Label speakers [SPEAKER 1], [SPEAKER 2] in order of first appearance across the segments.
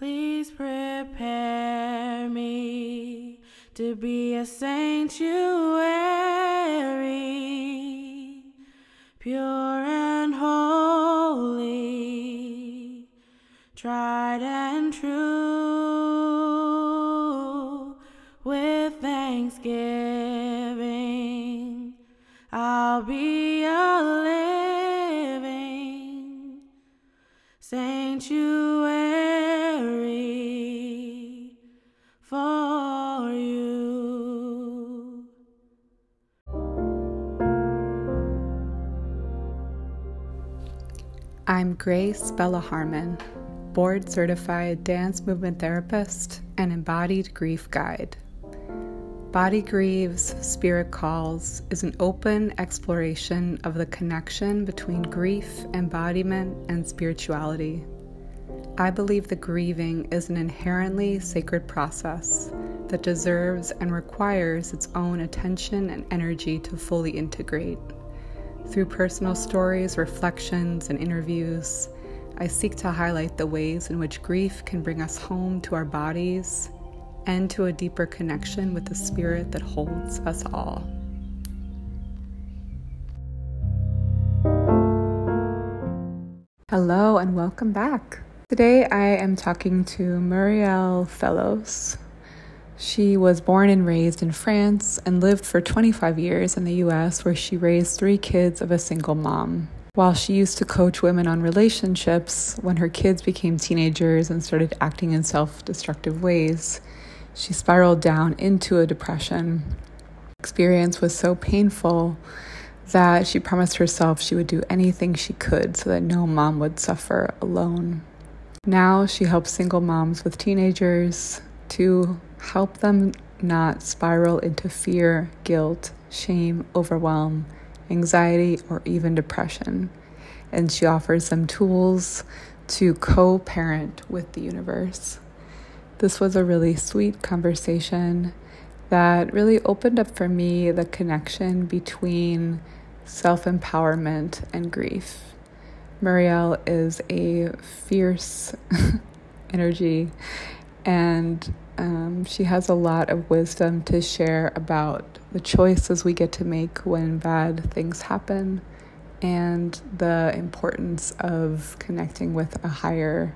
[SPEAKER 1] Please prepare me to be a sanctuary, pure and holy, tried and true. With thanksgiving, I'll be a living sanctuary for you.
[SPEAKER 2] I'm Grace Bella Harmon, board-certified dance movement therapist and embodied grief guide. Body Grieves, Spirit Calls is an open exploration of the connection between grief, embodiment, and spirituality. I believe that grieving is an inherently sacred process that deserves and requires its own attention and energy to fully integrate. Through personal stories, reflections, and interviews, I seek to highlight the ways in which grief can bring us home to our bodies and to a deeper connection with the spirit that holds us all. Hello and welcome back. Today I am talking to Muriel Fellows. She was born and raised in France and lived for 25 years in the US, where she raised 3 kids of a single mom. While she used to coach women on relationships, when her kids became teenagers and started acting in self-destructive ways, she spiraled down into a depression. The experience was so painful that she promised herself she would do anything she could so that no mom would suffer alone. Now she helps single moms with teenagers to help them not spiral into fear, guilt, shame, overwhelm, anxiety, or even depression. And she offers them tools to co-parent with the universe. This was a really sweet conversation that really opened up for me the connection between self-empowerment and grief. Muriel is a fierce energy, and she has a lot of wisdom to share about the choices we get to make when bad things happen and the importance of connecting with a higher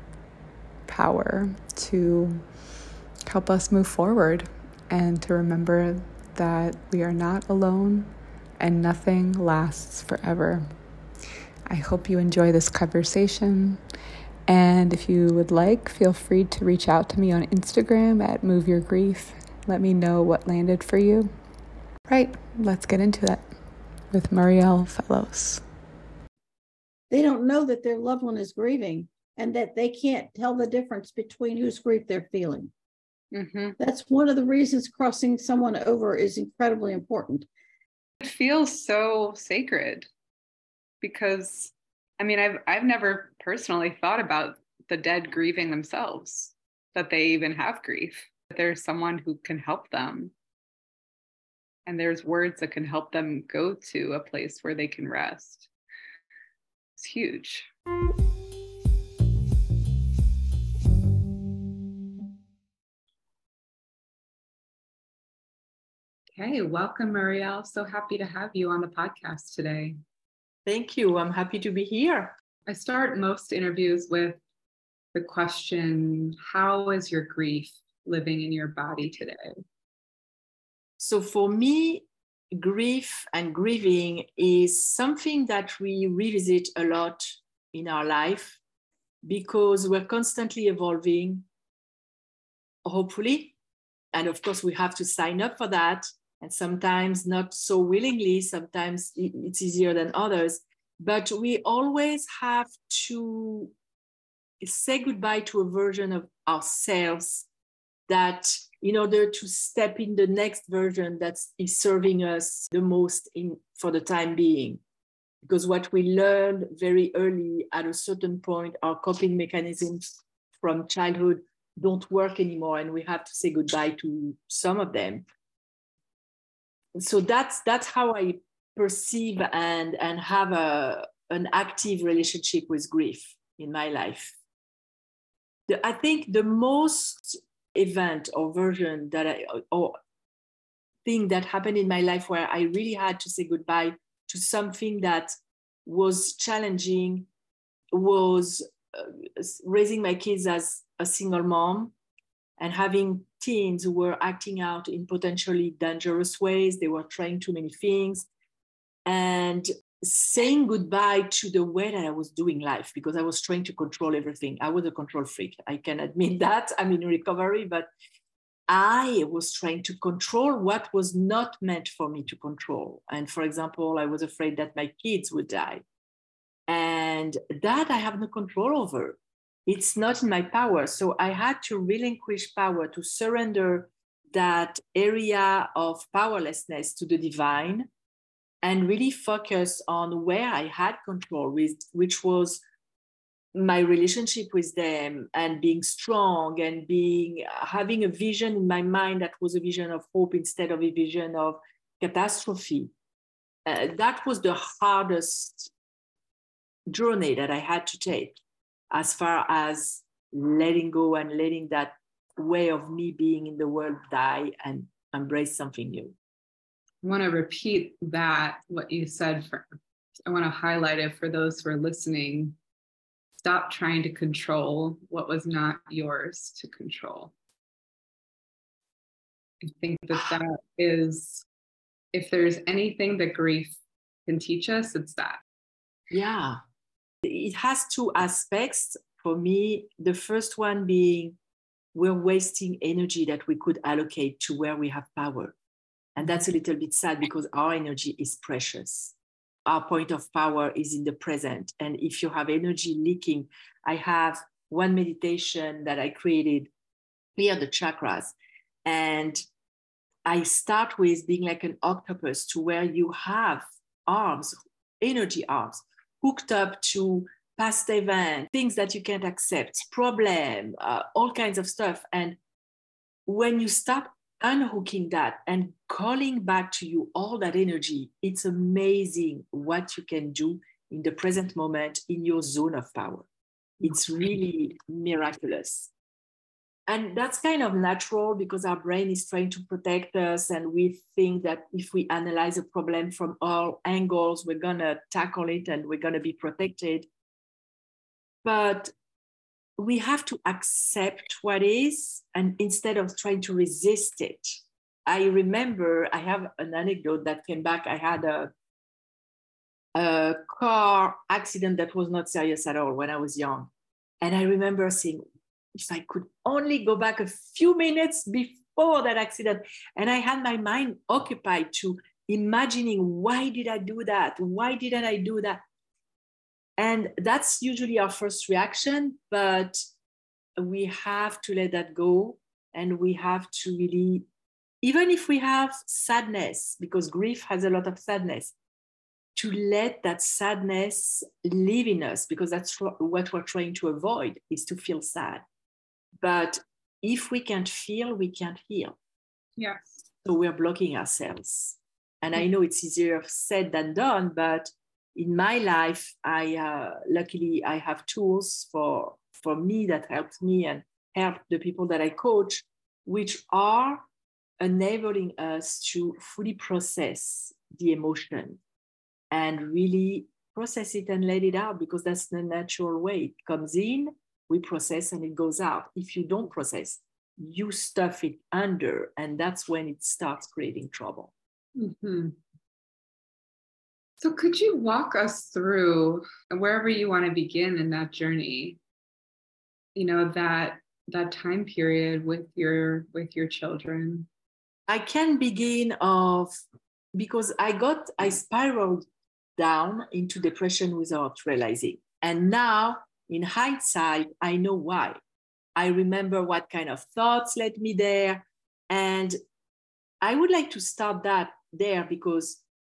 [SPEAKER 2] power to help us move forward and to remember that we are not alone and nothing lasts forever. I hope you enjoy this conversation. And if you would like, feel free to reach out to me on Instagram at Move Your Grief. Let me know what landed for you. Right, let's get into that with Muriel Fellows.
[SPEAKER 3] They don't know that their loved one is grieving and that they can't tell the difference between whose grief they're feeling. Mm-hmm. That's one of the reasons crossing someone over is incredibly important.
[SPEAKER 2] It feels so sacred because, I've never personally thought about the dead grieving themselves, that they even have grief, that there's someone who can help them. And there's words that can help them go to a place where they can rest. It's huge. Okay, welcome, Muriel. So happy to have you on the podcast today.
[SPEAKER 4] Thank you. I'm happy to be here.
[SPEAKER 2] I start most interviews with the question, how is your grief living in your body today?
[SPEAKER 4] So for me, grief and grieving is something that we revisit a lot in our life because we're constantly evolving, hopefully. And of course, we have to sign up for that. And sometimes not so willingly, sometimes it's easier than others. But we always have to say goodbye to a version of ourselves that in order to step in the next version that is serving us the most for the time being. Because what we learned very early at a certain point, our coping mechanisms from childhood don't work anymore, and we have to say goodbye to some of them. So that's how I perceive and have an active relationship with grief in my life. I think the most event or version or thing that happened in my life where I really had to say goodbye to something that was challenging was raising my kids as a single mom and having teens who were acting out in potentially dangerous ways. They were trying too many things, and saying goodbye to the way that I was doing life, because I was trying to control everything. I was a control freak. I can admit that. I'm in recovery, but I was trying to control what was not meant for me to control. And for example, I was afraid that my kids would die. And that I have no control over. It's not in my power. So I had to relinquish power, to surrender that area of powerlessness to the divine, and really focus on where I had control with, which was my relationship with them, and being strong, and having a vision in my mind that was a vision of hope instead of a vision of catastrophe. That was the hardest journey that I had to take, as far as letting go and letting that way of me being in the world die and embrace something new.
[SPEAKER 2] I want to repeat that, what you said. I want to highlight it for those who are listening. Stop trying to control what was not yours to control. I think that is, if there's anything that grief can teach us, it's that.
[SPEAKER 4] Yeah. It has two aspects for me. The first one being, we're wasting energy that we could allocate to where we have power. And that's a little bit sad, because our energy is precious. Our point of power is in the present. And if you have energy leaking, I have one meditation that I created, clear the chakras. And I start with being like an octopus, to where you have arms, energy arms, hooked up to past events, things that you can't accept, problem, all kinds of stuff. And when you start unhooking that and calling back to you all that energy, it's amazing what you can do in the present moment in your zone of power. It's really miraculous. And that's kind of natural, because our brain is trying to protect us, and we think that if we analyze a problem from all angles, we're gonna tackle it and we're gonna be protected. But we have to accept what is, and instead of trying to resist it. I remember, I have an anecdote that came back. I had a car accident that was not serious at all when I was young. And I remember saying, if I could only go back a few minutes before that accident. And I had my mind occupied to imagining, why did I do that? Why didn't I do that? And that's usually our first reaction, but we have to let that go. And we have to really, even if we have sadness, because grief has a lot of sadness, to let that sadness live in us, because that's what we're trying to avoid, is to feel sad. But if we can't feel, we can't heal.
[SPEAKER 2] Yes.
[SPEAKER 4] So we're blocking ourselves. And I know it's easier said than done, but in my life, luckily I have tools for me that helped me and help the people that I coach, which are enabling us to fully process the emotion and really process it and let it out, because that's the natural way. It comes in, we process, and it goes out. If you don't process, you stuff it under, and that's when it starts creating trouble.
[SPEAKER 2] Mm-hmm. So could you walk us through, wherever you want to begin in that journey, that time period with your children?
[SPEAKER 4] I can begin because I spiraled down into depression without realizing. And now, in hindsight, I know why. I remember what kind of thoughts led me there. And I would like to start there, because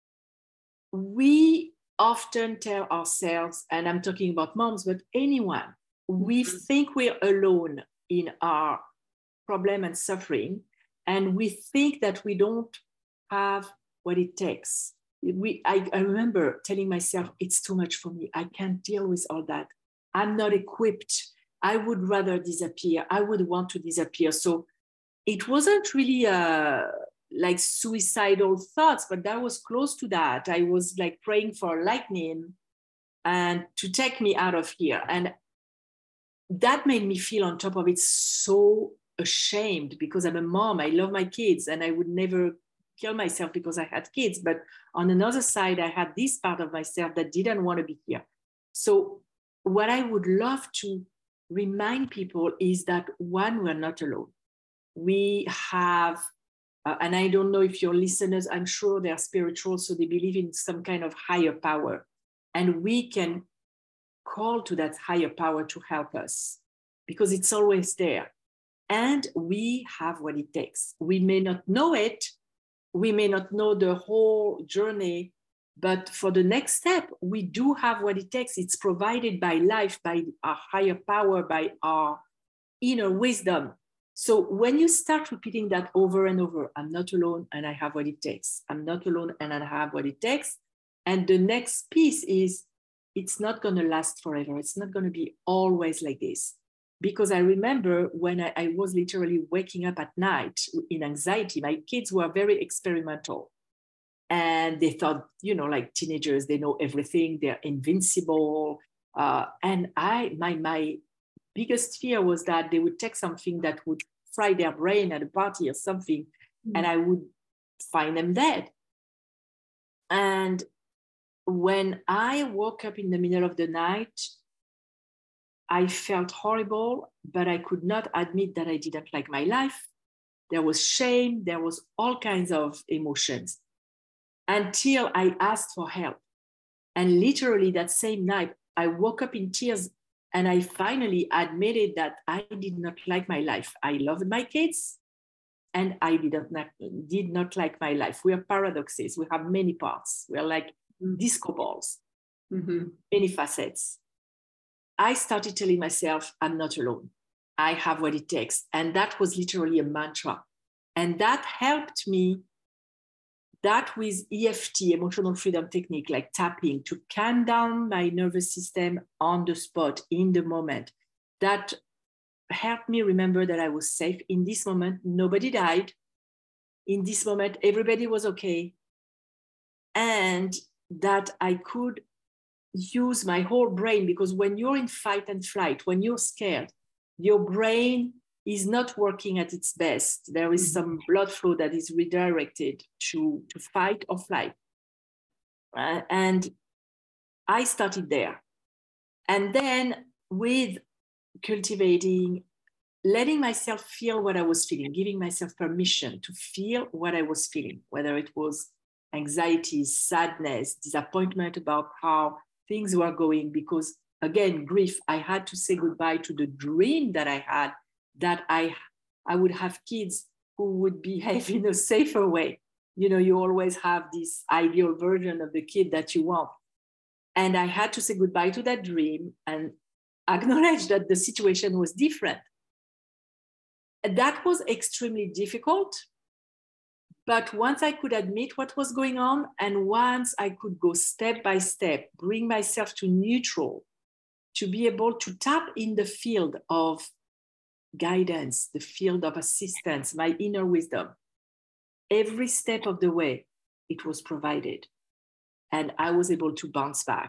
[SPEAKER 4] we often tell ourselves, and I'm talking about moms, but anyone, we think we're alone in our problem and suffering, and we think that we don't have what it takes. I remember telling myself, it's too much for me. I can't deal with all that. I'm not equipped. I would rather disappear. I would want to disappear. So it wasn't really like suicidal thoughts, but that was close to that. I was like praying for lightning and to take me out of here. And that made me feel on top of it so ashamed, because I'm a mom. I love my kids and I would never kill myself because I had kids. But on another side, I had this part of myself that didn't want to be here. So what I would love to remind people is that, one, we're not alone. We have, and I don't know if your listeners, I'm sure they're spiritual, so they believe in some kind of higher power. And we can call to that higher power to help us because it's always there. And we have what it takes. We may not know it. We may not know the whole journey, but for the next step, we do have what it takes. It's provided by life, by our higher power, by our inner wisdom. So when you start repeating that over and over, I'm not alone and I have what it takes. I'm not alone and I have what it takes. And the next piece is, it's not going to last forever. It's not going to be always like this. Because I remember when I was literally waking up at night in anxiety, my kids were very experimental. And they thought, like teenagers, they know everything, they're invincible. And my biggest fear was that they would take something that would fry their brain at a party or something, and I would find them dead. And when I woke up in the middle of the night, I felt horrible, but I could not admit that I didn't like my life. There was shame, there was all kinds of emotions, until I asked for help. And literally that same night, I woke up in tears and I finally admitted that I did not like my life. I loved my kids and I did not like my life. We are paradoxes. We have many parts. We are like disco balls, many facets. I started telling myself, I'm not alone. I have what it takes. And that was literally a mantra. And that helped me, that with EFT, emotional freedom technique, like tapping, to calm down my nervous system on the spot, in the moment. That helped me remember that I was safe in this moment. Nobody died. In this moment, everybody was okay. And that I could use my whole brain, because when you're in fight and flight, when you're scared, your brain is not working at its best. There is some blood flow that is redirected to fight or flight. And I started there. And then with cultivating, letting myself feel what I was feeling, giving myself permission to feel what I was feeling, whether it was anxiety, sadness, disappointment about how things were going, because again, grief, I had to say goodbye to the dream that I had, that I would have kids who would behave in a safer way. You always have this ideal version of the kid that you want. And I had to say goodbye to that dream and acknowledge that the situation was different. That was extremely difficult. But once I could admit what was going on, and once I could go step by step, bring myself to neutral, to be able to tap in the field of guidance, the field of assistance, my inner wisdom, every step of the way, it was provided. And I was able to bounce back,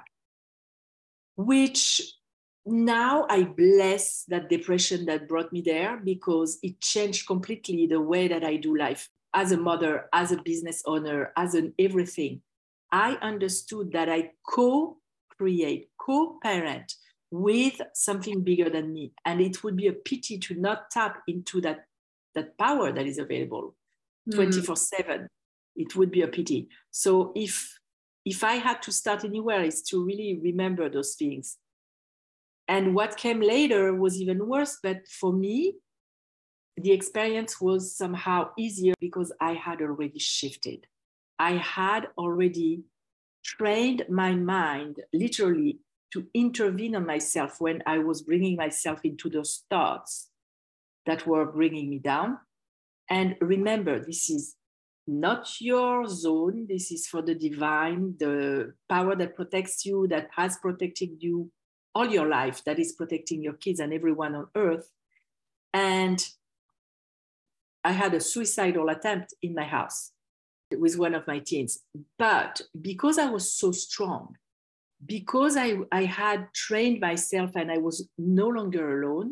[SPEAKER 4] which now I bless that depression that brought me there, because it changed completely the way that I do life. As a mother, as a business owner, as an everything, I understood that I co-create, co-parent with something bigger than me. And it would be a pity to not tap into that power that is available 24/7. It would be a pity. So if I had to start anywhere, is to really remember those things. And what came later was even worse. But for me, the experience was somehow easier because I had already shifted. I had already trained my mind literally to intervene on myself when I was bringing myself into those thoughts that were bringing me down. And remember, this is not your zone. This is for the divine, the power that protects you, that has protected you all your life that is protecting your kids and everyone on earth. And I had a suicidal attempt in my house with one of my teens. But because I was so strong, because I had trained myself and I was no longer alone,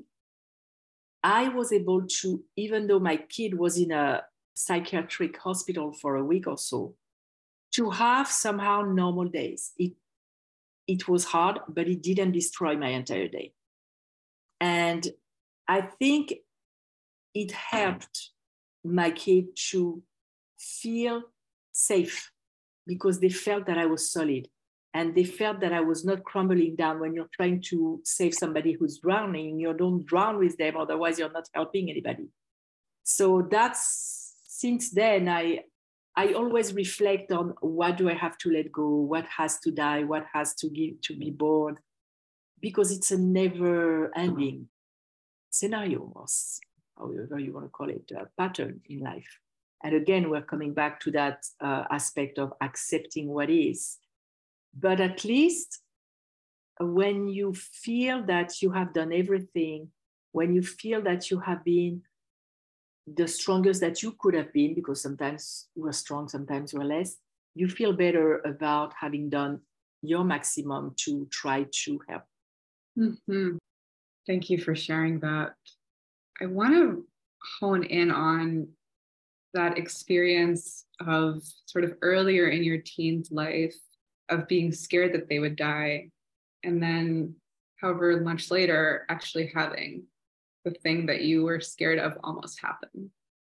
[SPEAKER 4] I was able to, even though my kid was in a psychiatric hospital for a week or so, to have somehow normal days. It was hard, but it didn't destroy my entire day. And I think it helped my kid to feel safe because they felt that I was solid and they felt that I was not crumbling down. When you're trying to save somebody who's drowning, you don't drown with them, otherwise you're not helping anybody. So that's, since then, I always reflect on what do I have to let go, what has to die, what has to be born, because it's a never-ending scenario, or however you want to call it, a pattern in life. And again, we're coming back to that aspect of accepting what is. But at least when you feel that you have done everything, when you feel that you have been the strongest that you could have been, because sometimes we're strong, sometimes we're less, you feel better about having done your maximum to try to help.
[SPEAKER 2] Mm-hmm. Thank you for sharing that. I want to hone in on that experience of sort of earlier in your teen's life of being scared that they would die, and then however much later actually having the thing that you were scared of almost happen.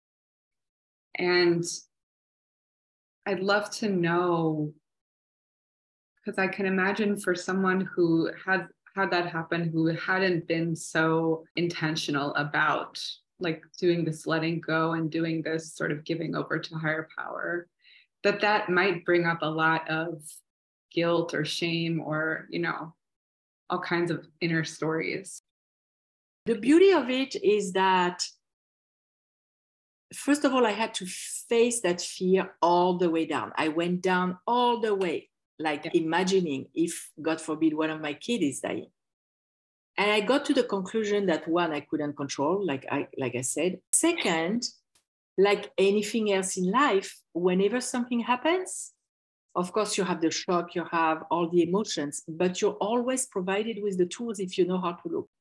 [SPEAKER 2] And I'd love to know, because I can imagine for someone who had that happen, who hadn't been so intentional about like doing this letting go and doing this sort of giving over to higher power, that might bring up a lot of guilt or shame or, all kinds of inner stories.
[SPEAKER 4] The beauty of it is that, first of all, I had to face that fear all the way down. I went down all the way, imagining if, God forbid, one of my kids is dying. And I got to the conclusion that, one, I couldn't control, like I said. Second, like anything else in life, whenever something happens, of course, you have the shock, you have all the emotions, but you're always provided with the tools if you know how to look.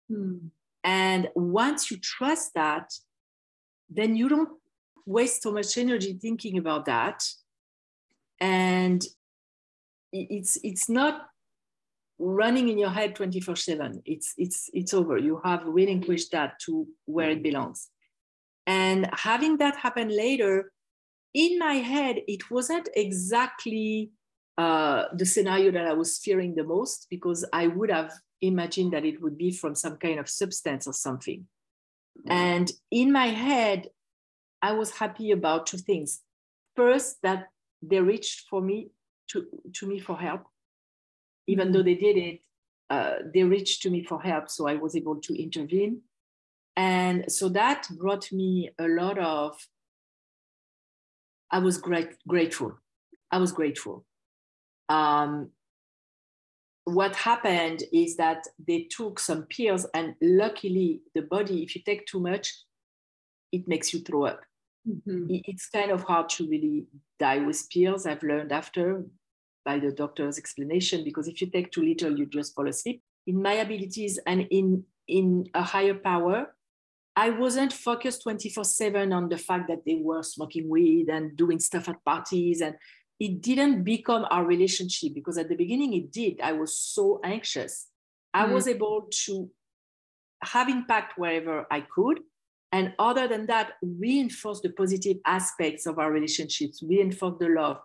[SPEAKER 4] And once you trust that, then you don't waste so much energy thinking about that. And it's not running in your head 24/7. It's over. You have relinquished that to where it belongs. And having that happen later, in my head, it wasn't exactly the scenario that I was fearing the most, because I would have imagined that it would be from some kind of substance or something. And in my head, I was happy about two things. First, that they reached for me to me for help. Even though they did it, they reached to me for help, so I was able to intervene. And so that brought me a lot of, I was grateful. I was grateful. What happened is that they took some pills, and luckily the body, if you take too much, it makes you throw up. It's kind of hard to really die with pills, I've learned after by the doctor's explanation, because if you take too little, you just fall asleep. In my abilities and in a higher power, I wasn't focused 24/7 on the fact that they were smoking weed and doing stuff at parties, and it didn't become our relationship, because at the beginning it did. I was so anxious. I was able to have impact wherever I could. And other than that, reinforce the positive aspects of our relationships, reinforce the love,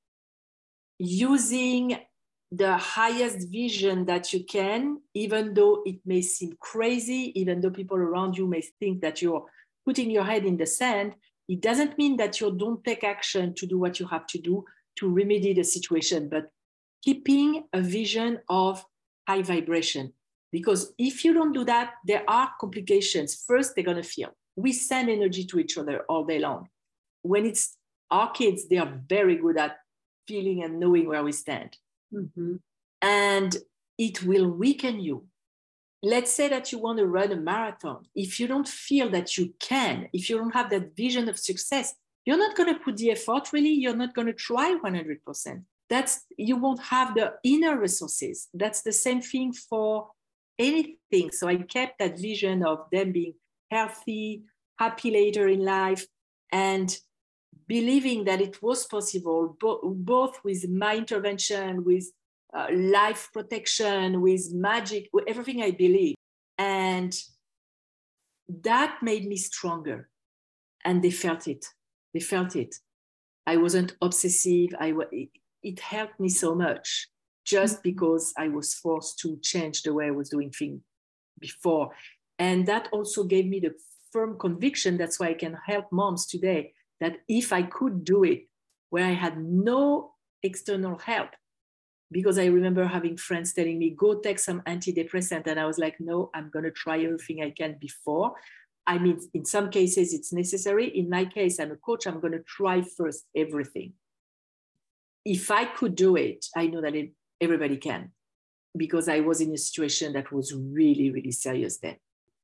[SPEAKER 4] using the highest vision that you can, even though it may seem crazy, even though people around you may think that you're putting your head in the sand. It doesn't mean that you don't take action to do what you have to do to remedy the situation, but keeping a vision of high vibration. Because if you don't do that, there are complications. First, they're going to feel. We send energy to each other all day long. When it's our kids, they are very good at feeling and knowing where we stand. And it will weaken you. Let's say that you want to run a marathon. If you don't feel that you can, if you don't have that vision of success, you're not going to put the effort, really. You're not going to try 100%. You won't have the inner resources. That's the same thing for anything. So I kept that vision of them being healthy, happy later in life, and believing that it was possible, both with my intervention, with life protection, with magic, with everything I believe. And that made me stronger. And they felt it. They felt it. I wasn't obsessive. It helped me so much just because I was forced to change the way I was doing things before. And that also gave me the firm conviction, that's why I can help moms today, that if I could do it where I had no external help, because I remember having friends telling me, go take some antidepressant. And I was like, no, I'm going to try everything I can before. I mean, in some cases it's necessary. In my case, I'm a coach. I'm going to try first everything. If I could do it, I know that everybody can, because I was in a situation that was really, really serious then.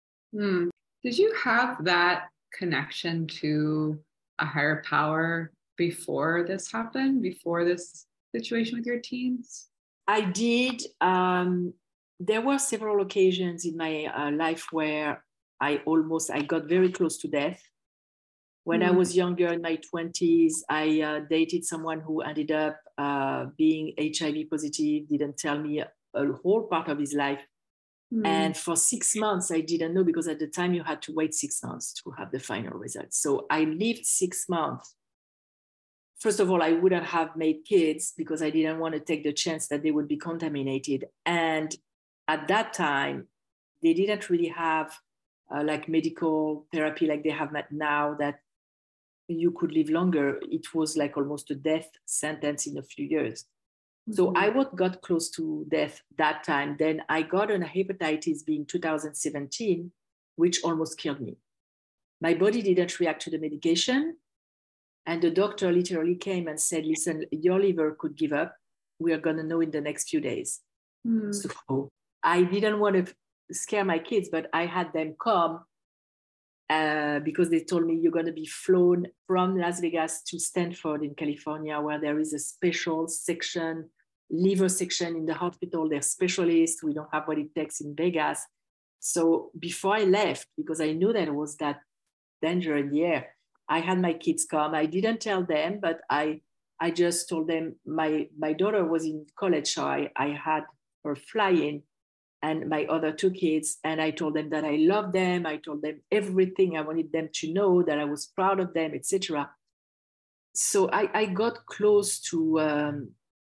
[SPEAKER 2] Did you have that connection to a higher power before this happened, before this situation with your teens?
[SPEAKER 4] I did. There were several occasions in my life where I got very close to death. When I was younger, in my 20s, I dated someone who ended up being HIV positive, didn't tell me a whole part of his life. And for 6 months, I didn't know, because at the time you had to wait 6 months to have the final results. So I lived 6 months. First of all, I wouldn't have made kids because I didn't want to take the chance that they would be contaminated. And at that time, they didn't really have like medical therapy like they have now, that you could live longer. It was like almost a death sentence in a few years. So I got close to death that time. Then I got a hepatitis B in 2017, which almost killed me. My body didn't react to the medication. And the doctor literally came and said, listen, your liver could give up. We are going to know in the next few days. So I didn't want to scare my kids, but I had them come because they told me, you're going to be flown from Las Vegas to Stanford in California, where there is a special section, liver section in the hospital. They're specialists. We don't have what it takes in Vegas. So before I left, because I knew that it was that danger in the air, I had my kids come. I didn't tell them, but I just told them my daughter was in college, so I had her fly in, and my other two kids, and I told them that I loved them. I told them everything I wanted them to know, that I was proud of them, etc. So I got close to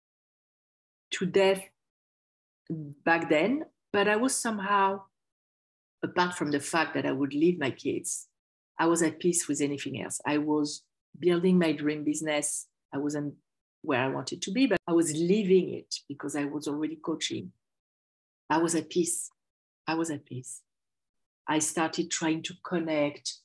[SPEAKER 4] death back then, but I was somehow, apart from the fact that I would leave my kids, I was at peace with anything else. I was building my dream business. I wasn't where I wanted to be, but I was living it because I was already coaching. I was at peace. I was at peace. I started trying to connect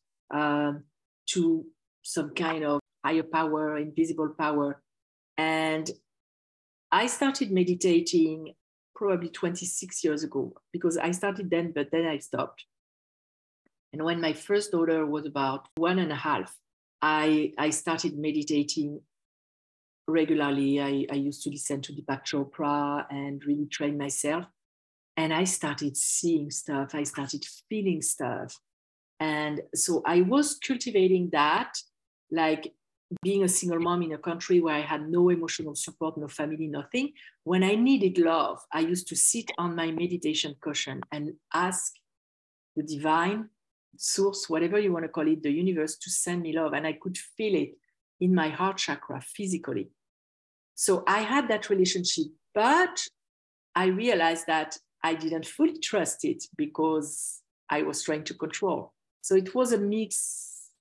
[SPEAKER 4] to some kind of higher power, invisible power. And I started meditating probably 26 years ago, because I started then, but then I stopped. And when my first daughter was about 1.5, I started meditating regularly. I used to listen to Deepak Chopra and really train myself. And I started seeing stuff. I started feeling stuff. And so I was cultivating that, like being a single mom in a country where I had no emotional support, no family, nothing. When I needed love, I used to sit on my meditation cushion and ask the divine source, whatever you want to call it, the universe, to send me love. And I could feel it in my heart chakra physically. So I had that relationship, but I realized that I didn't fully trust it because I was trying to control. So it was a mix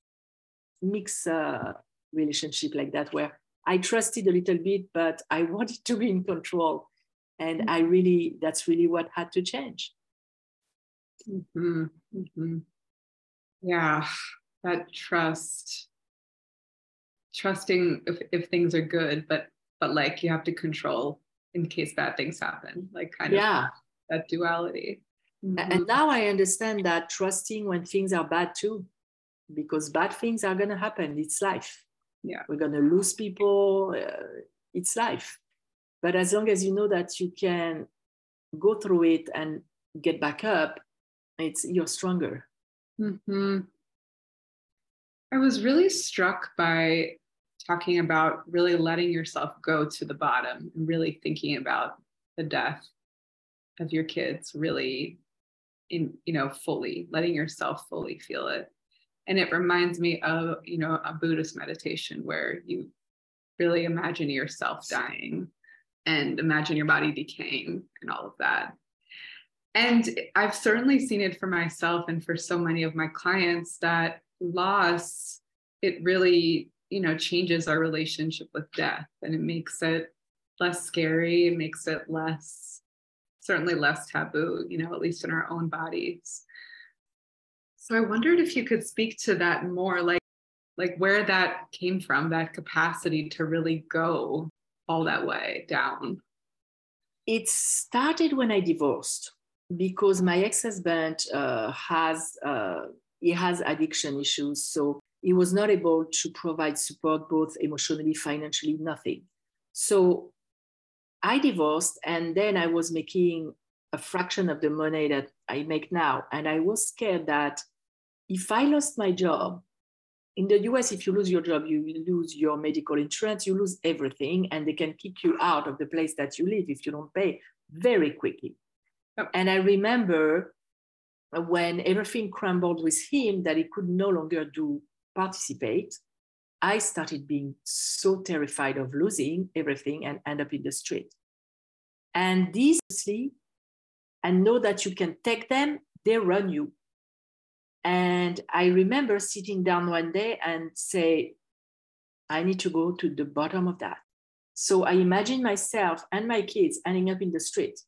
[SPEAKER 4] relationship like that, where I trusted a little bit, but I wanted to be in control. And that's really what had to change.
[SPEAKER 2] Mm-hmm. Mm-hmm. Yeah, that trusting if things are good, but like you have to control in case bad things happen, like kind of that duality.
[SPEAKER 4] Mm-hmm. And now I understand that trusting when things are bad too, because bad things are going to happen. It's life.
[SPEAKER 2] Yeah.
[SPEAKER 4] We're going to lose people. It's life. But as long as you know that you can go through it and get back up, you're stronger.
[SPEAKER 2] Mm-hmm. I was really struck by talking about really letting yourself go to the bottom and really thinking about the death of your kids, really fully letting yourself fully feel it. And it reminds me of, a Buddhist meditation where you really imagine yourself dying and imagine your body decaying and all of that. And I've certainly seen it for myself and for so many of my clients that loss, it really, changes our relationship with death, and it makes it less scary. It makes it certainly less taboo, at least in our own bodies. So I wondered if you could speak to that more, like where that came from, that capacity to really go all that way down.
[SPEAKER 4] It started when I divorced, because my ex-husband has addiction issues. So he was not able to provide support, both emotionally, financially, nothing. So I divorced, and then I was making a fraction of the money that I make now. And I was scared that if I lost my job, in the US, if you lose your job, you lose your medical insurance, you lose everything, and they can kick you out of the place that you live if you don't pay very quickly. Yep. And I remember when everything crumbled with him, that he could no longer participate, I started being so terrified of losing everything and end up in the street. And these, and know that you can take them, they run you. And I remember sitting down one day and say, I need to go to the bottom of that. So I imagined myself and my kids ending up in the street.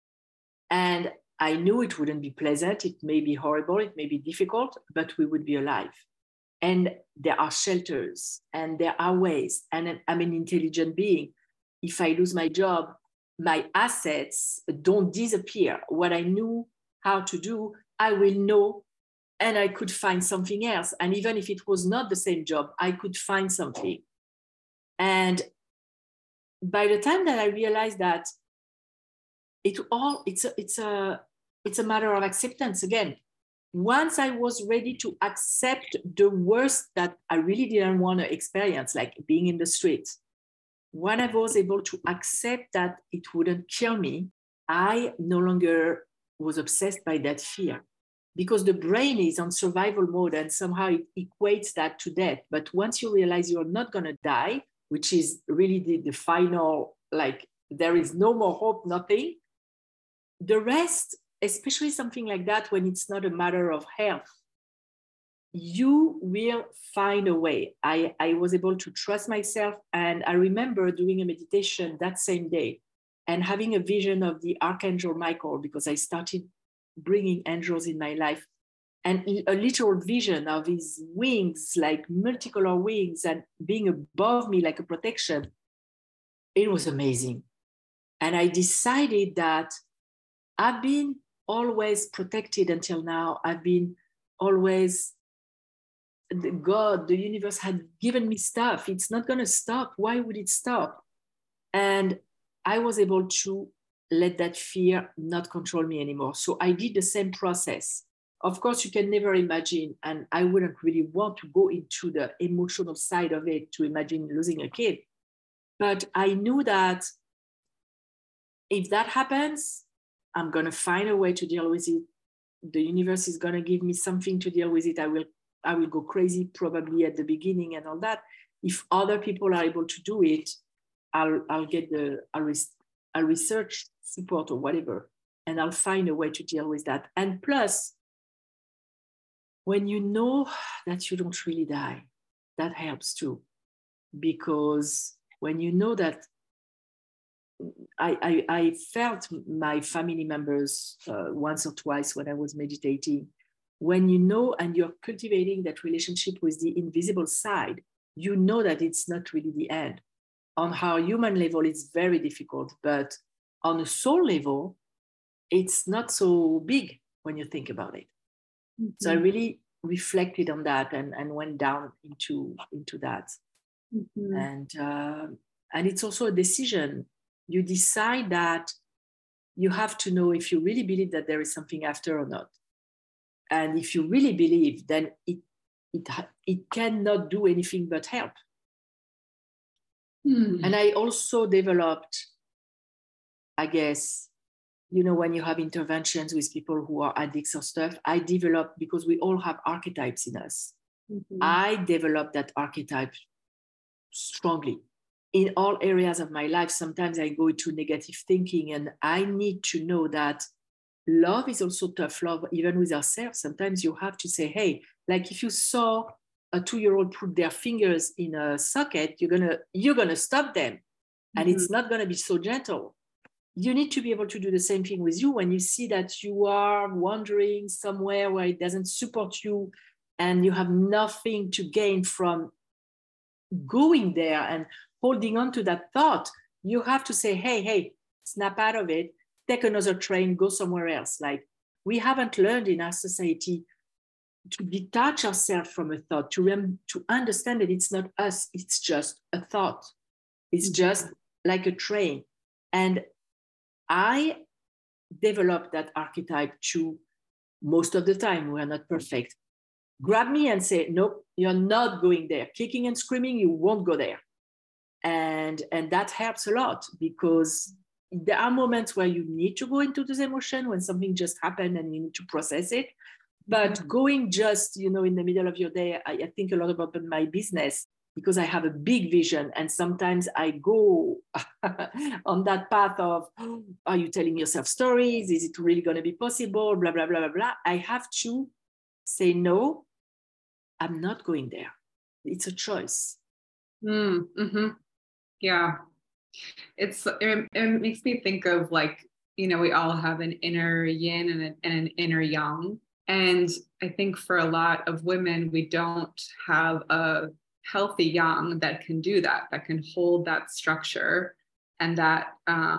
[SPEAKER 4] And I knew it wouldn't be pleasant. It may be horrible. It may be difficult, but we would be alive. And there are shelters and there are ways. And I'm an intelligent being. If I lose my job, my assets don't disappear. What I knew how to do, I will know, and I could find something else. And even if it was not the same job, I could find something. And by the time that I realized that it's a matter of acceptance again. Once I was ready to accept the worst that I really didn't want to experience, like being in the street, when I was able to accept that it wouldn't kill me, I no longer was obsessed by that fear, because the brain is on survival mode and somehow it equates that to death. But once you realize you're not going to die, which is really the final, like there is no more hope, nothing, the rest, especially something like that, when it's not a matter of health, you will find a way. I was able to trust myself. And I remember doing a meditation that same day and having a vision of the Archangel Michael, because I started bringing angels in my life, and a literal vision of his wings, like multicolor wings, and being above me like a protection. It was amazing. And I decided that I've been always protected until now. I've been always, God, the universe had given me stuff. It's not going to stop. Why would it stop? And I was able to let that fear not control me anymore. So I did the same process. Of course, you can never imagine, and I wouldn't really want to go into the emotional side of it to imagine losing a kid. But I knew that if that happens, I'm going to find a way to deal with it. The universe is going to give me something to deal with it. I will go crazy probably at the beginning and all that. If other people are able to do it, I'll get I'll research support or whatever, and I'll find a way to deal with that. And plus, when you know that you don't really die, that helps too. Because when you know that, I felt my family members once or twice when I was meditating. When you know and you're cultivating that relationship with the invisible side, you know that it's not really the end. on our human level, it's very difficult, but on a soul level, it's not so big when you think about it. Mm-hmm. So I really reflected on that and went down into that. Mm-hmm. And it's also a decision. You decide that you have to know if you really believe that there is something after or not. And if you really believe, then it cannot do anything but help. Mm. And I also developed, I guess, you know, when you have interventions with people who are addicts or stuff, I developed, because we all have archetypes in us. Mm-hmm. I developed that archetype strongly in all areas of my life. Sometimes I go into negative thinking, and I need to know that love is also tough love, even with ourselves. Sometimes you have to say, hey, like if you saw a 2-year-old put their fingers in a socket, you're gonna stop them. And mm-hmm. It's not gonna be so gentle. You need to be able to do the same thing with you when you see that you are wandering somewhere where it doesn't support you and you have nothing to gain from going there and holding on to that thought. You have to say, hey, snap out of it, take another train, go somewhere else. Like, we haven't learned in our society to detach ourselves from a thought, to understand that it's not us, it's just a thought. It's just like a train. And I developed that archetype to, most of the time, we are not perfect, grab me and say, nope, you're not going there. Kicking and screaming, you won't go there. And that helps a lot, because there are moments where you need to go into this emotion when something just happened and you need to process it. But going just, you know, in the middle of your day, I think a lot about my business, because I have a big vision. And sometimes I go on that path of, are you telling yourself stories? Is it really going to be possible? Blah, blah, blah, blah, blah. I have to say, no, I'm not going there. It's a choice.
[SPEAKER 2] Mm-hmm. Yeah. It makes me think of, like, you know, we all have an inner yin and an inner yang. And I think for a lot of women, we don't have a healthy yang that can do that can hold that structure, and that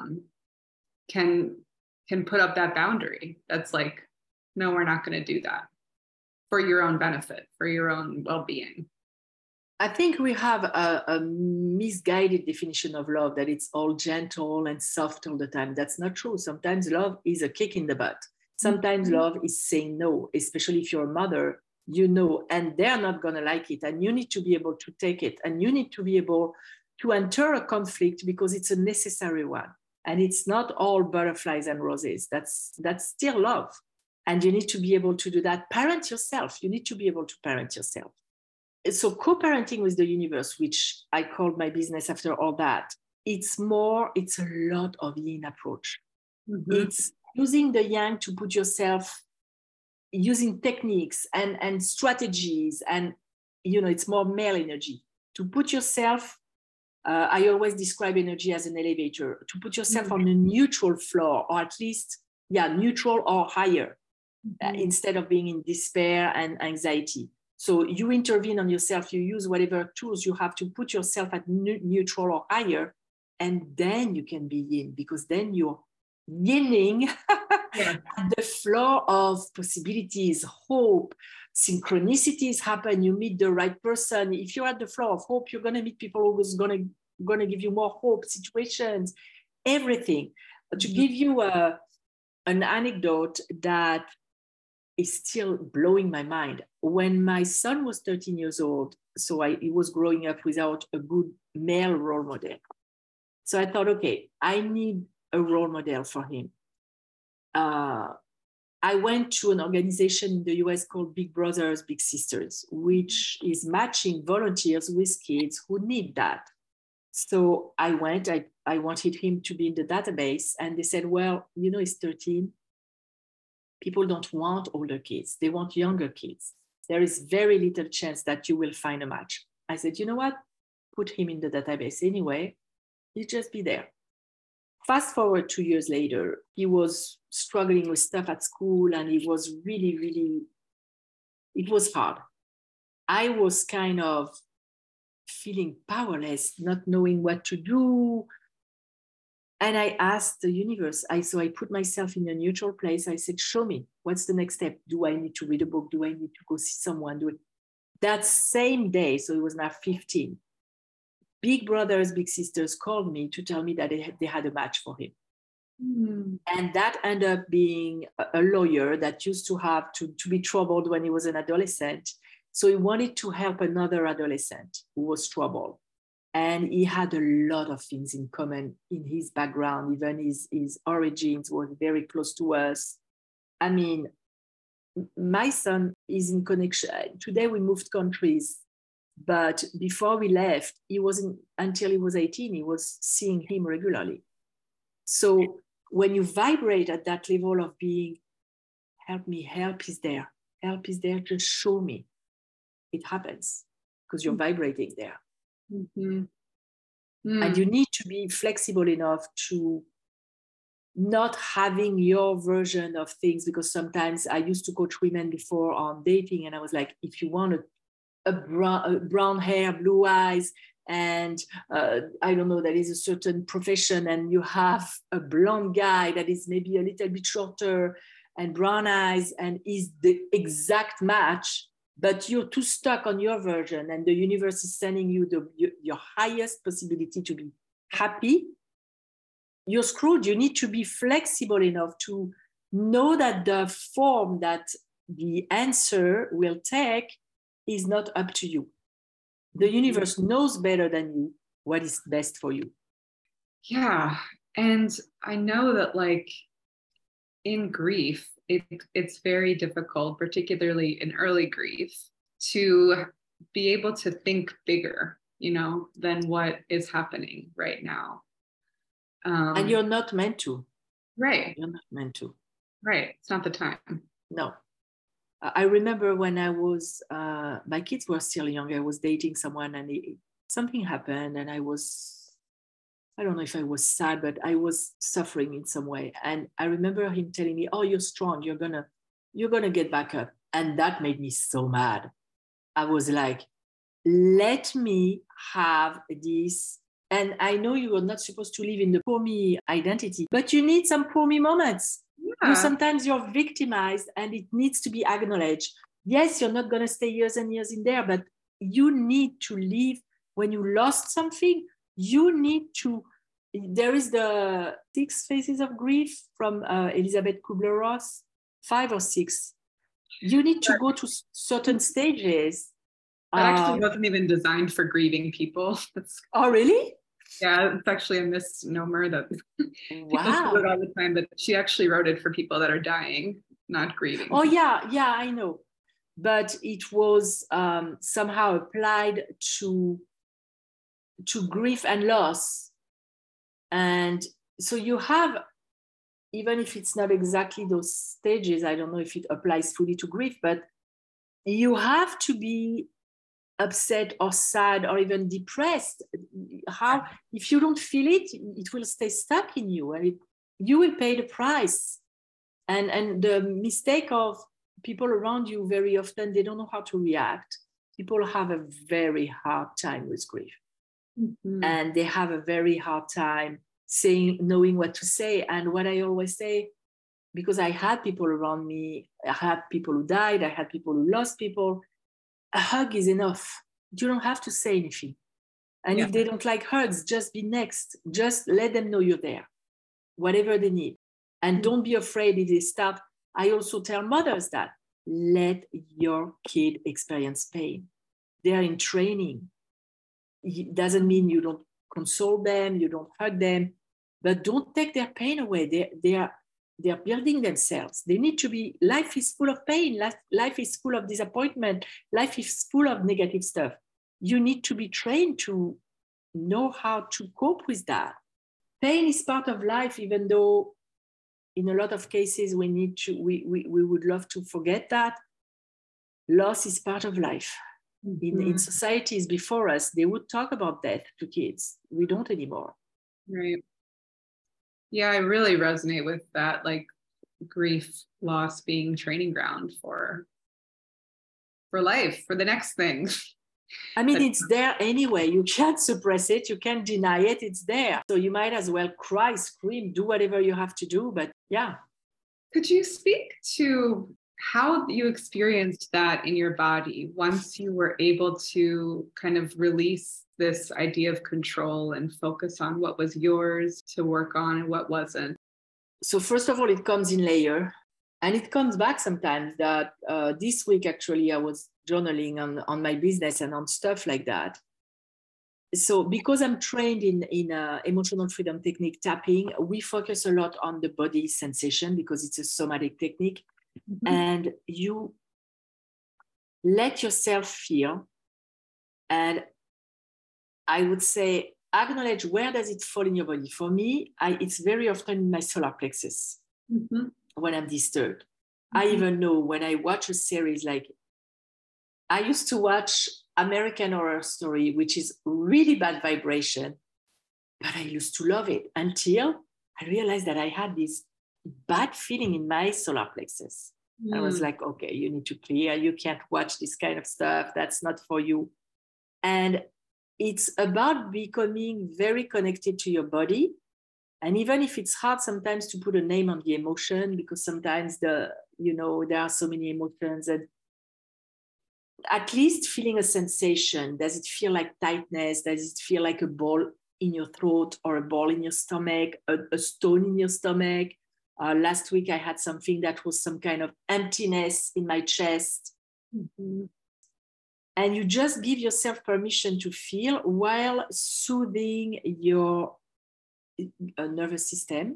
[SPEAKER 2] can put up that boundary. That's like, no, we're not going to do that for your own benefit, for your own well-being.
[SPEAKER 4] I think we have a misguided definition of love, that it's all gentle and soft all the time. That's not true. Sometimes love is a kick in the butt. Sometimes love is saying no, especially if you're a mother, you know, and they're not going to like it. And you need to be able to take it. And you need to be able to enter a conflict, because it's a necessary one. And it's not all butterflies and roses. That's still love. And you need to be able to do that. Parent yourself. You need to be able to parent yourself. So co-parenting with the universe, which I called my business after all that, it's a lot of yin approach. Mm-hmm. It's using the yang to put yourself, using techniques and strategies, and, you know, it's more male energy to put yourself. I always describe energy as an elevator, to put yourself on a neutral floor, or at least, neutral or higher, instead of being in despair and anxiety. So you intervene on yourself, you use whatever tools you have to put yourself at neutral or higher, and then you can be yin, because then you're yinning the floor of possibilities, hope, synchronicities happen. You meet the right person. If you're at the floor of hope, you're going to meet people who's going to give you more hope, situations, everything. To give you an anecdote that is still blowing my mind. When my son was 13 years old, so he was growing up without a good male role model. So I thought, okay, I need a role model for him. I went to an organization in the US called Big Brothers, Big Sisters, which is matching volunteers with kids who need that. So I went, I wanted him to be in the database, and they said, well, you know, he's 13. People don't want older kids. They want younger kids. There is very little chance that you will find a match. I said, you know what? Put him in the database anyway. He'll just be there. Fast forward 2 years later, he was struggling with stuff at school, and he was really, it was hard. I was kind of feeling powerless, not knowing what to do. And I asked the universe, so I put myself in a neutral place. I said, show me, what's the next step? Do I need to read a book? Do I need to go see someone? That same day, so it was now 15, big brothers, big sisters called me to tell me that they had a match for him. And that ended up being a lawyer that used to have to be troubled when he was an adolescent. So he wanted to help another adolescent who was troubled. And he had a lot of things in common in his background, even his origins were very close to us. I mean, my son is in connection. Today we moved countries, but before we left, until he was 18, he was seeing him regularly. So when you vibrate at that level of being, help me, help is there, just show me, it happens because you're vibrating there. Mm-hmm. And you need to be flexible enough to not having your version of things, because sometimes I used to coach women before on dating, and I was like, if you want a brown hair, blue eyes, and I don't know, that is a certain profession, and you have a blonde guy that is maybe a little bit shorter and brown eyes and is the exact match, but you're too stuck on your version and the universe is sending you your highest possibility to be happy, you're screwed. You need to be flexible enough to know that the form that the answer will take is not up to you. The universe knows better than you what is best for you.
[SPEAKER 2] Yeah. And I know that, like, in grief, it's very difficult, particularly in early grief, to be able to think bigger, than what is happening right now.
[SPEAKER 4] And you're not meant to.
[SPEAKER 2] Right.
[SPEAKER 4] You're not meant to.
[SPEAKER 2] Right. It's not the time.
[SPEAKER 4] No. I remember when I was, my kids were still young, I was dating someone and something happened and I don't know if I was sad, but I was suffering in some way. And I remember him telling me, oh, you're strong, you're gonna get back up. And that made me so mad. I was like, let me have this. And I know you are not supposed to live in the poor me identity, but you need some poor me moments. Yeah. Sometimes you're victimized and it needs to be acknowledged. Yes, you're not going to stay years and years in there, but you need to live. When you lost something, you need to. There is the 6 phases of grief from Elizabeth Kubler-Ross, 5 or 6. You need to go to certain stages.
[SPEAKER 2] That actually wasn't even designed for grieving people.
[SPEAKER 4] Oh, really?
[SPEAKER 2] Yeah, it's actually a misnomer that people do it all the time, but she actually wrote it for people that are dying, not grieving.
[SPEAKER 4] Oh, yeah, I know. But it was somehow applied to grief and loss. And so you have, even if it's not exactly those stages, I don't know if it applies fully to grief, but you have to be upset or sad or even depressed. If you don't feel it, it will stay stuck in you and you will pay the price. And the mistake of people around you, very often they don't know how to react. People have a very hard time with grief. Mm-hmm. And they have a very hard time knowing what to say. And what I always say, because I had people around me, I had people who died, I had people who lost people, a hug is enough. You don't have to say anything. And if they don't like hugs, just be next. Just let them know you're there, whatever they need. And don't be afraid if they start. I also tell mothers that let your kid experience pain. They are in training. It doesn't mean you don't console them, you don't hug them, but don't take their pain away. They are building themselves. They need to be, life is full of pain. Life is full of disappointment. Life is full of negative stuff. You need to be trained to know how to cope with that. Pain is part of life, even though in a lot of cases we would love to forget that. Loss is part of life. Mm-hmm. In societies before us, they would talk about death to kids. We don't anymore.
[SPEAKER 2] Right. Yeah, I really resonate with that, like grief, loss being training ground for life, for the next thing.
[SPEAKER 4] I mean, it's there anyway. You can't suppress it. You can't deny it. It's there. So you might as well cry, scream, do whatever you have to do. But yeah.
[SPEAKER 2] Could you speak to how you experienced that in your body once you were able to kind of release this idea of control and focus on what was yours to work on and what wasn't?
[SPEAKER 4] So first of all, it comes in layer. And it comes back sometimes that this week, actually, I was journaling on my business and on stuff like that. So because I'm trained in emotional freedom technique tapping, we focus a lot on the body sensation because it's a somatic technique. Mm-hmm. And you let yourself feel. And I would say, acknowledge where does it fall in your body. For me, it's very often in my solar plexus. Mm-hmm. When I'm disturbed. Mm-hmm. I even know when I watch a series, like I used to watch American Horror Story, which is really bad vibration, but I used to love it until I realized that I had this bad feeling in my solar plexus. I was like, okay, you need to clear. You can't watch this kind of stuff. That's not for you. And it's about becoming very connected to your body. And even if it's hard sometimes to put a name on the emotion, because sometimes there are so many emotions, and at least feeling a sensation. Does it feel like tightness? Does it feel like a ball in your throat or a ball in your stomach, a stone in your stomach? Last week I had something that was some kind of emptiness in my chest. Mm-hmm. And you just give yourself permission to feel while soothing your nervous system,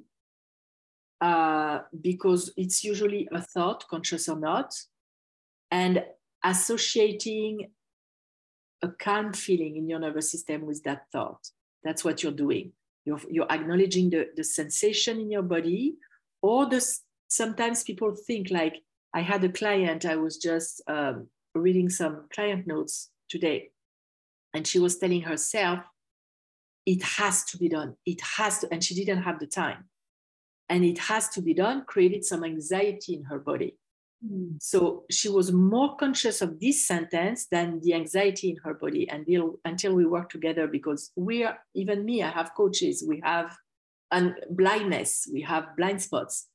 [SPEAKER 4] because it's usually a thought, conscious or not, and associating a calm feeling in your nervous system with that thought. That's what you're doing. You're acknowledging the sensation in your body, or sometimes people think, like I had a client, I was just reading some client notes today, and she was telling herself, it has to be done. It has to, and she didn't have the time. And it has to be done, created some anxiety in her body. Mm. So she was more conscious of this sentence than the anxiety in her body until we work together, because even me, I have coaches, we have blindness, we have blind spots.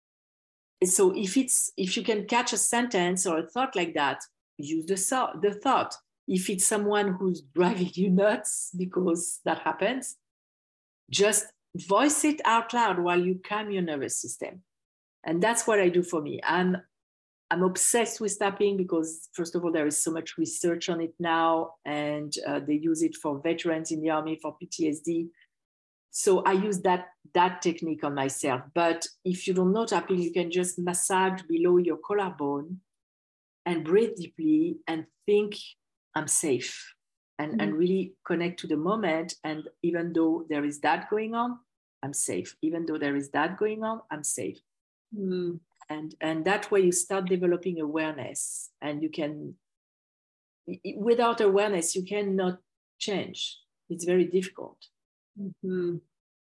[SPEAKER 4] So if you can catch a sentence or a thought like that, use the thought. If it's someone who's driving you nuts, because that happens, just voice it out loud while you calm your nervous system. And that's what I do for me. I'm obsessed with tapping because, first of all, there is so much research on it now, and they use it for veterans in the army for PTSD. So I use that technique on myself. But if you don't know tapping, you can just massage below your collarbone and breathe deeply and think, I'm safe, and really connect to the moment. And even though there is that going on, I'm safe. Even though there is that going on, I'm safe. Mm. And that way you start developing awareness, and you can, without awareness, you cannot change. It's very difficult.
[SPEAKER 2] Mm-hmm.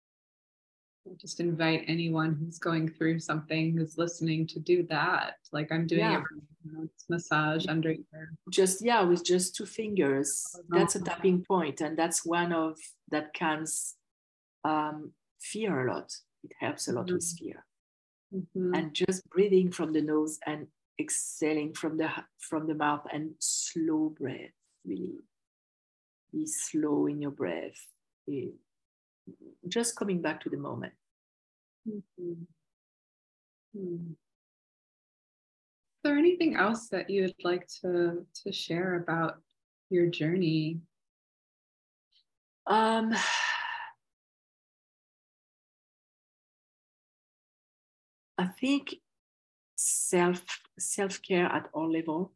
[SPEAKER 2] Just invite anyone who's going through something, who's listening, to do that. Like I'm doing it, massage under your.
[SPEAKER 4] With just 2 fingers. That's a tapping point, and that's one of that calms fear a lot. It helps a lot with fear. Mm-hmm. And just breathing from the nose and exhaling from the mouth, and slow breath. Really be slow in your breath. Just coming back to the moment. Mm-hmm.
[SPEAKER 2] Mm-hmm. Is there anything else that you would like to share about your journey?
[SPEAKER 4] I think self-care at all level,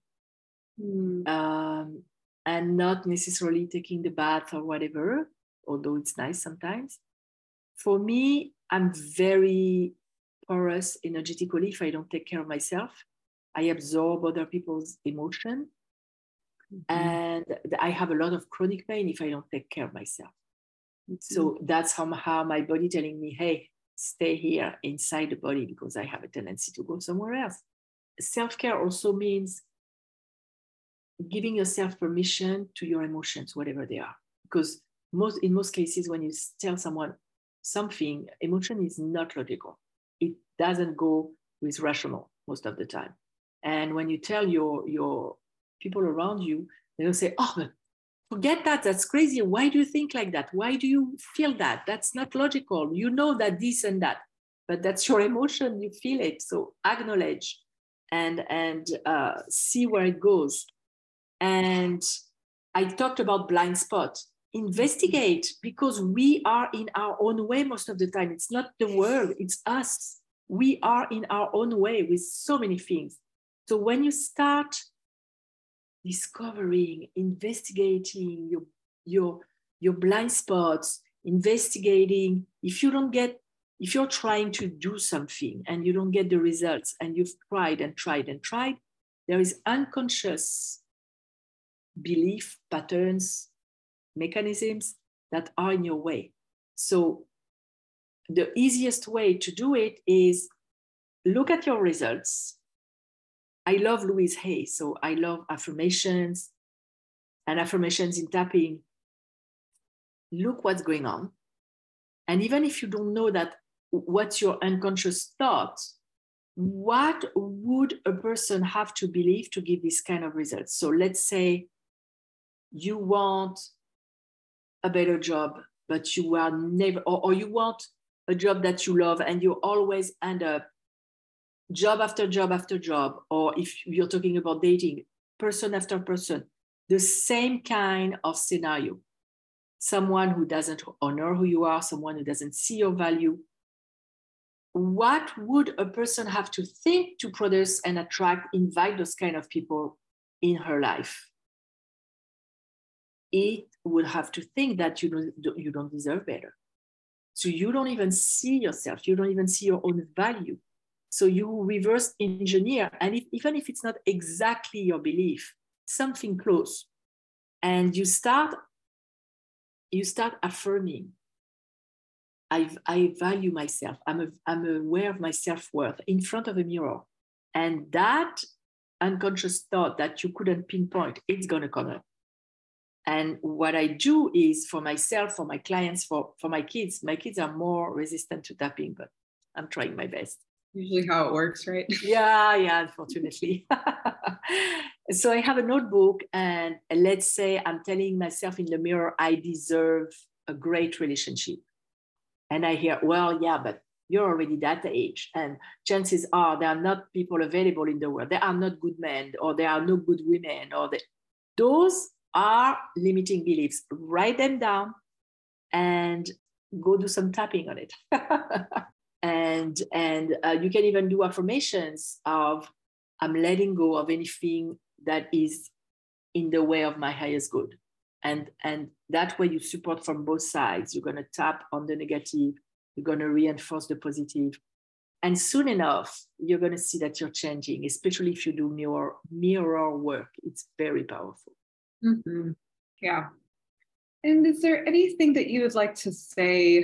[SPEAKER 4] and not necessarily taking the bath or whatever, although it's nice sometimes. For me, I'm very porous energetically. If I don't take care of myself, I absorb other people's emotion. Mm-hmm. And I have a lot of chronic pain if I don't take care of myself. Mm-hmm. So that's how my body telling me, hey, stay here inside the body, because I have a tendency to go somewhere else. Self-care also means giving yourself permission to your emotions, whatever they are. Because in most cases, when you tell someone something, emotion is not logical. It doesn't go with rational most of the time. And when you tell your people around you, they'll say, oh, forget that. That's crazy. Why do you think like that? Why do you feel that? That's not logical. You know that this and that, but that's your emotion. You feel it. So acknowledge and see where it goes. And I talked about blind spot. Investigate, because we are in our own way most of the time. It's not the world, it's us. We are in our own way with so many things. So when you start discovering, investigating your blind spots, investigating, if you're trying to do something and you don't get the results, and you've tried and tried and tried, there is unconscious belief patterns, mechanisms that are in your way. So the easiest way to do it is look at your results. I love Louise Hay, so I love affirmations and affirmations in tapping. Look what's going on. And even if you don't know that what's your unconscious thought, what would a person have to believe to give this kind of results? So let's say you want a better job, but you are never, or you want a job that you love and you always end up job after job after job, or if you're talking about dating, person after person, the same kind of scenario. Someone who doesn't honor who you are, someone who doesn't see your value. What would a person have to think to produce and attract, invite those kind of people in her life? It would have to think that you don't deserve better. So you don't even see yourself. You don't even see your own value. So you reverse engineer. And even if it's not exactly your belief, something close. And you start affirming, I value myself. I'm aware of my self-worth in front of a mirror. And that unconscious thought that you couldn't pinpoint, it's going to come up. And what I do is for myself, for my clients, for my kids are more resistant to tapping, but I'm trying my best.
[SPEAKER 2] Usually how it works, right?
[SPEAKER 4] Yeah, unfortunately. So I have a notebook, and let's say I'm telling myself in the mirror, I deserve a great relationship. And I hear, well, yeah, but you're already that age. And chances are there are not people available in the world. There are not good men, or there are no good women, those are limiting beliefs. Write them down and go do some tapping on it. and you can even do affirmations of, I'm letting go of anything that is in the way of my highest good. And that way you support from both sides. You're going to tap on the negative. You're going to reinforce the positive. And soon enough, you're going to see that you're changing, especially if you do mirror work. It's very powerful.
[SPEAKER 2] Mm-hmm. Yeah. And is there anything that you would like to say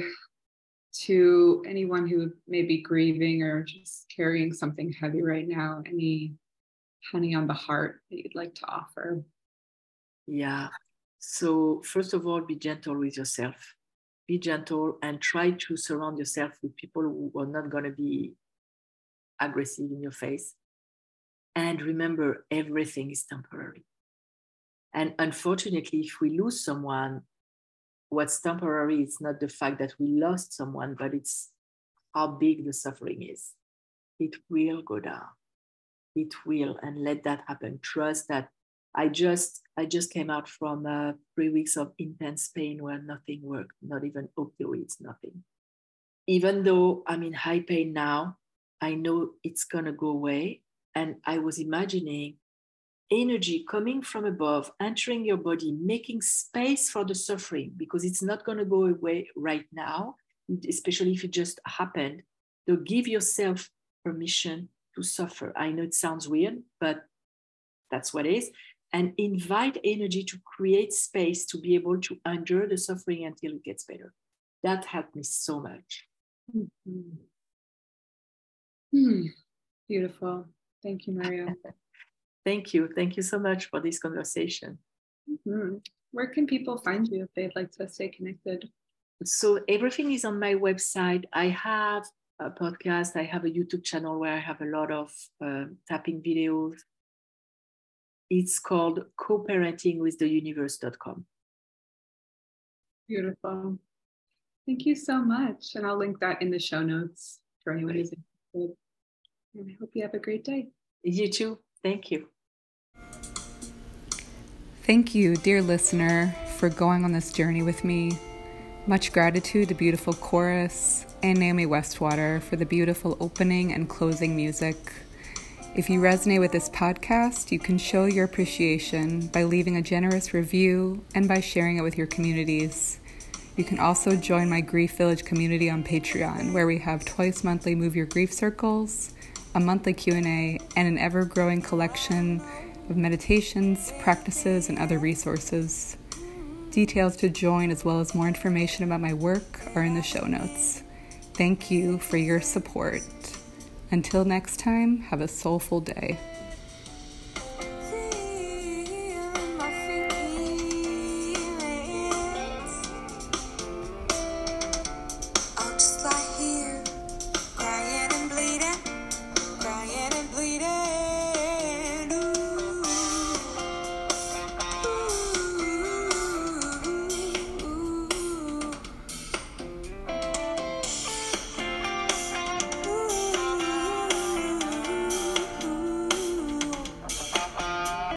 [SPEAKER 2] to anyone who may be grieving or just carrying something heavy right now? Any honey on the heart that you'd like to offer?
[SPEAKER 4] Yeah. So first of all, be gentle with yourself. Be gentle and try to surround yourself with people who are not going to be aggressive in your face. And remember, everything is temporary. And unfortunately, if we lose someone, what's temporary is not the fact that we lost someone, but it's how big the suffering is. It will go down. It will, and let that happen. Trust that. I just came out from 3 weeks of intense pain where nothing worked, not even opioids, nothing. Even though I'm in high pain now, I know it's gonna go away. And I was imagining energy coming from above, entering your body, making space for the suffering, because it's not going to go away right now, especially if it just happened. So give yourself permission to suffer. I know it sounds weird, but that's what it is. And invite energy to create space to be able to endure the suffering until it gets better. That helped me so much.
[SPEAKER 2] Beautiful. Thank you, Marielle.
[SPEAKER 4] Thank you. Thank you so much for this conversation.
[SPEAKER 2] Mm-hmm. Where can people find you if they'd like to stay connected?
[SPEAKER 4] So everything is on my website. I have a podcast. I have a YouTube channel where I have a lot of tapping videos. It's called co-parentingwiththeuniverse.com.
[SPEAKER 2] Beautiful. Thank you so much. And I'll link that in the show notes for anyone who's interested. And I hope you have a great day.
[SPEAKER 4] You too. Thank you.
[SPEAKER 2] Thank you, dear listener, for going on this journey with me. Much gratitude to Beautiful Chorus and Naomi Westwater for the beautiful opening and closing music. If you resonate with this podcast, you can show your appreciation by leaving a generous review and by sharing it with your communities. You can also join my Grief Village community on Patreon, where we have twice monthly Move Your Grief circles, a monthly Q&A, and an ever-growing collection of meditations, practices, and other resources. Details to join, as well as more information about my work, are in the show notes. Thank you for your support. Until next time, have a soulful day.